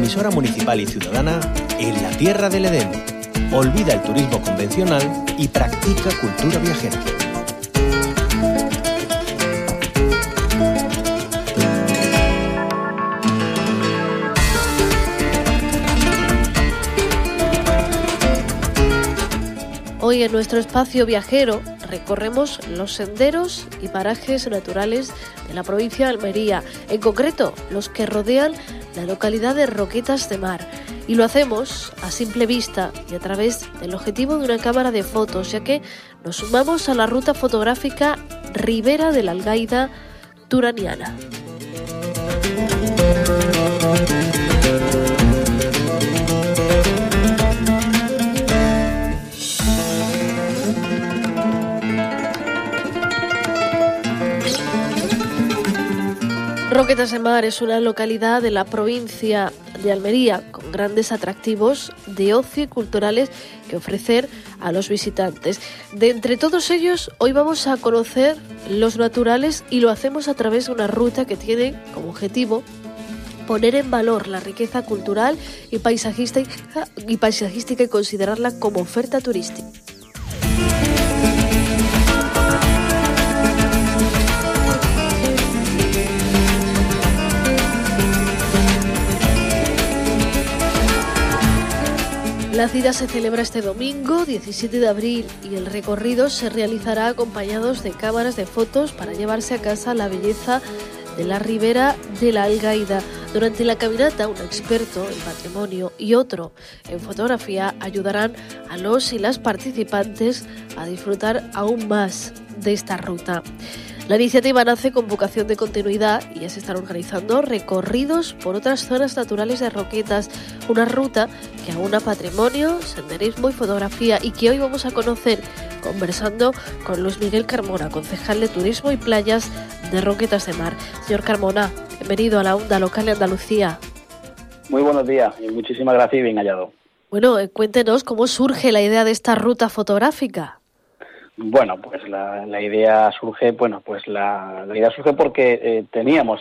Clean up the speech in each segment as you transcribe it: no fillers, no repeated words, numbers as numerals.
emisora municipal y ciudadana en la tierra del Edén. Olvida el turismo convencional y practica cultura viajera. Hoy en nuestro espacio viajero recorremos los senderos y parajes naturales de la provincia de Almería, en concreto los que rodean la localidad de Roquetas de Mar. Y lo hacemos a simple vista y a través del objetivo de una cámara de fotos, ya que nos sumamos a la ruta fotográfica Ribera de la Algaida Turaniana. Roquetas de Mar es una localidad de la provincia de Almería con grandes atractivos de ocio y culturales que ofrecer a los visitantes. De entre todos ellos, hoy vamos a conocer los naturales y lo hacemos a través de una ruta que tiene como objetivo poner en valor la riqueza cultural y paisajística y considerarla como oferta turística. La cita se celebra este domingo, 17 de abril, y el recorrido se realizará acompañados de cámaras de fotos para llevarse a casa la belleza de la Ribera de la Algaida. Durante la caminata, un experto en patrimonio y otro en fotografía ayudarán a los y las participantes a disfrutar aún más de esta ruta. La iniciativa nace con vocación de continuidad y ya se están organizando recorridos por otras zonas naturales de Roquetas, una ruta que aúna patrimonio, senderismo y fotografía y que hoy vamos a conocer conversando con Luis Miguel Carmona, concejal de Turismo y Playas de Roquetas de Mar. Señor Carmona, bienvenido a la Onda Local de Andalucía. Muy buenos días y muchísimas gracias y bien hallado. Bueno, cuéntenos cómo surge la idea de esta ruta fotográfica. Bueno, pues la idea surge, la idea surge porque teníamos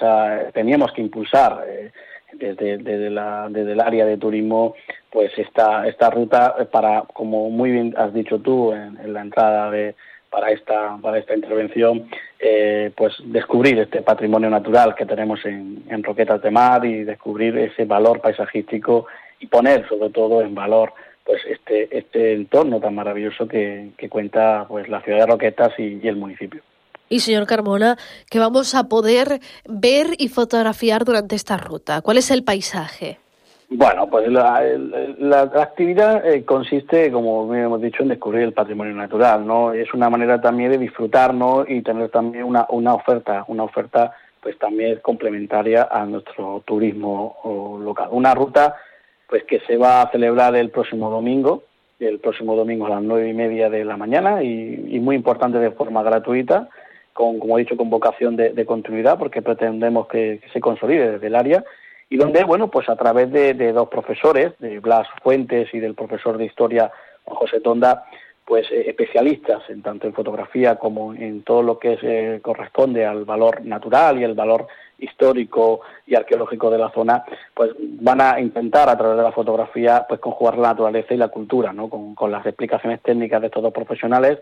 que impulsar desde el área de turismo, pues esta ruta para, como muy bien has dicho tú en la entrada para esta intervención, pues descubrir este patrimonio natural que tenemos en Roquetas de Mar y descubrir ese valor paisajístico y poner sobre todo en valor pues este entorno tan maravilloso que cuenta pues la ciudad de Roquetas y el municipio. Y señor Carmona, ¿qué vamos a poder ver y fotografiar durante esta ruta? ¿Cuál es el paisaje? Bueno, pues la actividad consiste, como bien hemos dicho, en descubrir el patrimonio natural, ¿no? Es una manera también de disfrutar, ¿no? Y tener también una oferta pues también complementaria a nuestro turismo local. Una ruta pues que se va a celebrar el próximo domingo a las 9:30 de la mañana y muy importante, de forma gratuita, como he dicho, con vocación de continuidad, porque pretendemos que se consolide desde el área, y donde, bueno, pues a través de dos profesores, de Blas Fuentes y del profesor de Historia, José Tonda, pues especialistas tanto en fotografía como en todo lo que corresponde al valor natural y el valor histórico y arqueológico de la zona, pues van a intentar a través de la fotografía pues conjugar la naturaleza y la cultura, ¿no? Con las explicaciones técnicas de estos dos profesionales.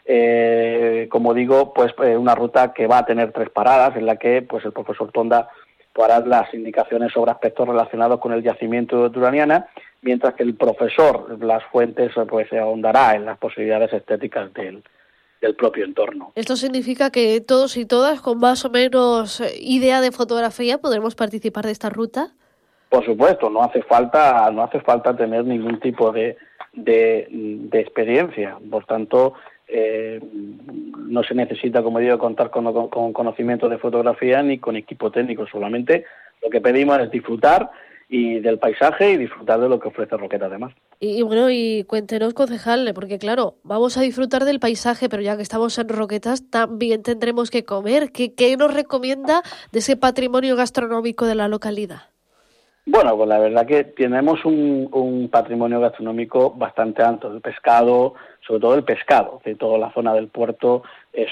Como digo, pues una ruta que va a tener 3 paradas, en la que pues el profesor Tonda hará las indicaciones sobre aspectos relacionados con el yacimiento de Turaniana, mientras que el profesor Blas Fuentes pues se ahondará en las posibilidades estéticas del propio entorno. ¿Esto significa que todos y todas, con más o menos idea de fotografía, podremos participar de esta ruta? Por supuesto, no hace falta tener ningún tipo de experiencia. Por tanto, no se necesita, como digo, contar con conocimiento de fotografía ni con equipo técnico. Solamente lo que pedimos es disfrutar y del paisaje y disfrutar de lo que ofrece Roquetas de Mar. Y bueno, y cuéntenos, concejal, porque claro, vamos a disfrutar del paisaje, pero ya que estamos en Roquetas también tendremos que comer. ¿Qué nos recomienda de ese patrimonio gastronómico de la localidad? Bueno, pues la verdad que tenemos un patrimonio gastronómico bastante alto. El pescado, sobre todo el pescado, de toda la zona del puerto es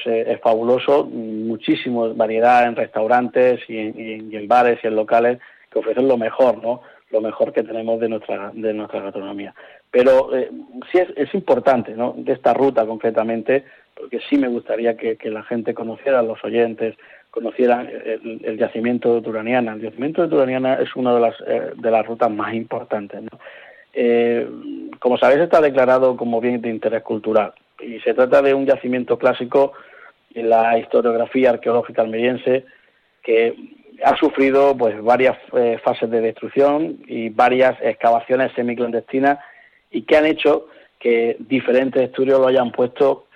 fabuloso. Muchísima variedad en restaurantes y en bares y en locales ofrecen lo mejor, ¿no? Lo mejor que tenemos de nuestra gastronomía. Pero sí es importante, ¿no? De esta ruta concretamente, porque sí me gustaría que la gente conociera, los oyentes conocieran el yacimiento de Turaniana. El yacimiento de Turaniana es una de las rutas más importantes, ¿no? Como sabéis, está declarado como bien de interés cultural y se trata de un yacimiento clásico en la historiografía arqueológica almeriense que ha sufrido pues varias fases de destrucción y varias excavaciones semiclandestinas y que han hecho que diferentes estudios lo hayan puesto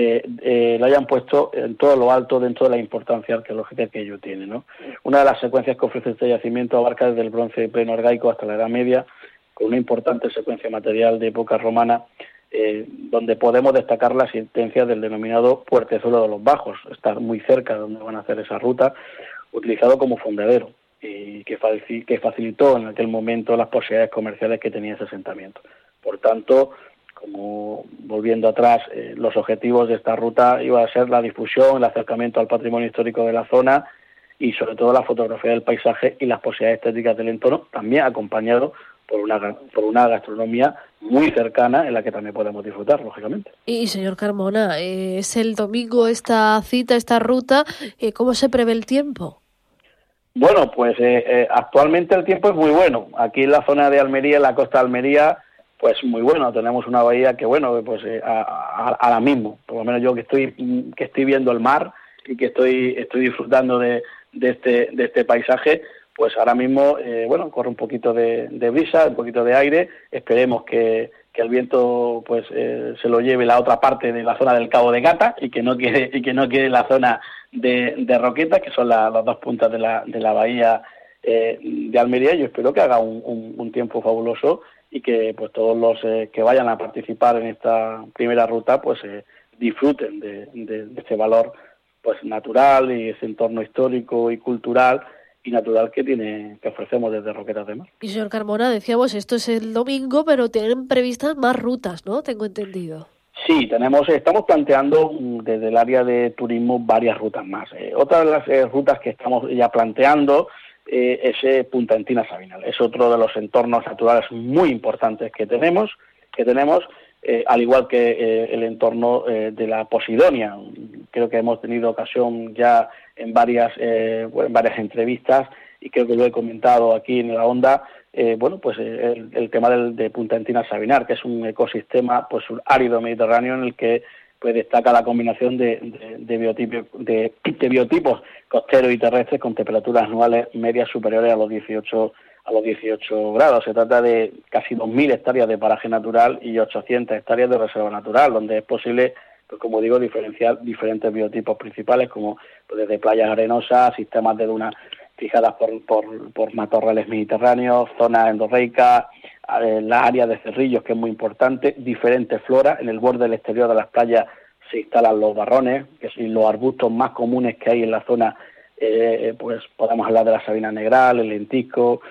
en todo lo alto dentro de la importancia arqueológica que ello tiene, ¿no? Una de las secuencias que ofrece este yacimiento abarca desde el bronce pleno arcaico hasta la Edad Media, con una importante secuencia material de época romana, donde podemos destacar la existencia del denominado Puertezuelo de los Bajos, está muy cerca de donde van a hacer esa ruta, utilizado como fondadero, y que facilitó en aquel momento las posibilidades comerciales que tenía ese asentamiento. Por tanto, como volviendo atrás, los objetivos de esta ruta iba a ser la difusión, el acercamiento al patrimonio histórico de la zona y sobre todo la fotografía del paisaje y las posibilidades estéticas del entorno, también acompañado por una gastronomía muy cercana en la que también podemos disfrutar, lógicamente. Y señor Carmona, es el domingo esta cita, esta ruta, ¿cómo se prevé el tiempo? Bueno, pues actualmente el tiempo es muy bueno. Aquí en la zona de Almería, en la costa de Almería, pues muy bueno. Tenemos una bahía que, bueno, pues ahora mismo, por lo menos yo que estoy viendo el mar y que estoy disfrutando de este paisaje, pues ahora mismo, corre un poquito de brisa, un poquito de aire. Esperemos que el viento pues se lo lleve la otra parte de la zona del Cabo de Gata y que no quede la zona de Roquetas, que son las dos puntas de la bahía de Almería. Yo espero que haga un tiempo fabuloso y que pues todos los que vayan a participar en esta primera ruta pues disfruten de este valor pues natural y ese entorno histórico y cultural y natural que ofrecemos desde Roquetas de Mar. Y señor Carmona, decíamos, esto es el domingo, pero tienen previstas más rutas, ¿no? Tengo entendido. Sí, estamos planteando desde el área de turismo varias rutas más. Otra de las rutas que estamos ya planteando es Punta Encina Sabinal. Es otro de los entornos naturales muy importantes que tenemos, al igual que el entorno de la Posidonia. Creo que hemos tenido ocasión ya en varias entrevistas y creo que lo he comentado aquí en la onda. El tema de Punta Encina Sabinal, que es un ecosistema pues árido mediterráneo en el que pues destaca la combinación de biotipos costeros y terrestres con temperaturas anuales medias superiores a los 18 grados. Se trata de casi 2.000 hectáreas de paraje natural y 800 hectáreas de reserva natural, donde es posible, pues como digo, diferenciar diferentes biotipos principales, como pues, desde playas arenosas, sistemas de dunas fijadas por matorrales mediterráneos, zonas endorreicas, la área de cerrillos, que es muy importante, diferentes floras. En el borde del exterior de las playas se instalan los barrones, que son los arbustos más comunes que hay en la zona. Pues podemos hablar de la sabina negral, el lentisco,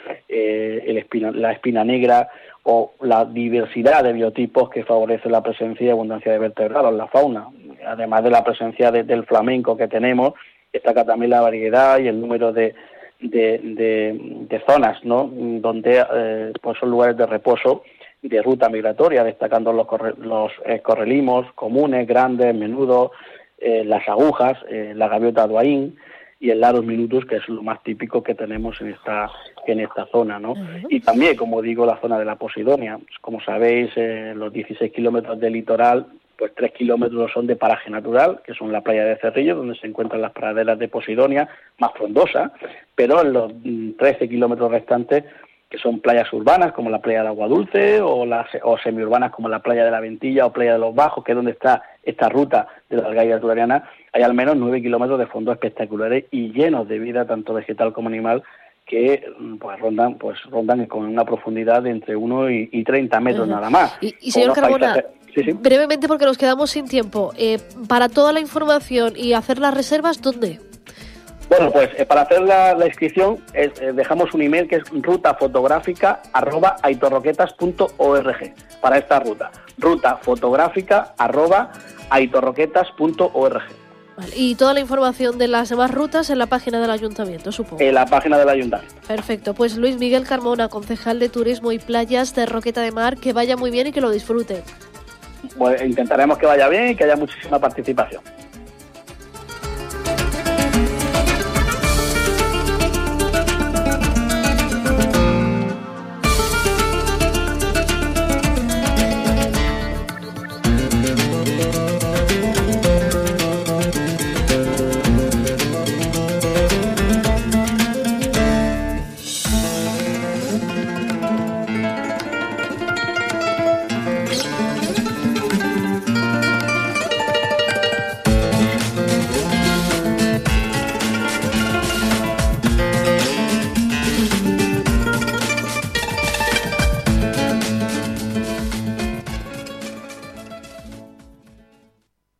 la espina negra o la diversidad de biotipos que favorece la presencia y abundancia de vertebrados en la fauna. Además de la presencia del flamenco que tenemos, destaca también la variedad y el número de zonas, ¿no? Donde pues son lugares de reposo y de ruta migratoria, destacando los correlimos comunes, grandes, menudos, las agujas, la gaviota duaín y el Larus minutus, que es lo más típico que tenemos en esta zona, ¿no? Uh-huh. Y también, como digo, la zona de la Posidonia. Como sabéis, los 16 kilómetros de litoral, pues 3 kilómetros son de paraje natural, que son la playa de Cerrillo, donde se encuentran las praderas de Posidonia, más frondosas, pero en los 13 kilómetros restantes, que son playas urbanas, como la playa de Agua Dulce, o semiurbanas, como la playa de la Ventilla o playa de los Bajos, que es donde está esta ruta de la Algaida Turaniana, hay al menos 9 kilómetros de fondos espectaculares y llenos de vida, tanto vegetal como animal, que pues rondan con una profundidad de entre 1 y 30 metros nada más. Y señor Carmona, sí. Brevemente, porque nos quedamos sin tiempo, para toda la información y hacer las reservas, ¿dónde? Bueno, pues para hacer la inscripción dejamos un email que es rutafotográfica@aitorroquetas.org para esta ruta. Rutafotográfica@aitorroquetas.org. Vale. Y toda la información de las demás rutas en la página del Ayuntamiento, supongo. En la página del Ayuntamiento. Perfecto, pues Luis Miguel Carmona, concejal de Turismo y Playas de Roqueta de Mar, que vaya muy bien y que lo disfruten. Pues intentaremos que vaya bien y que haya muchísima participación.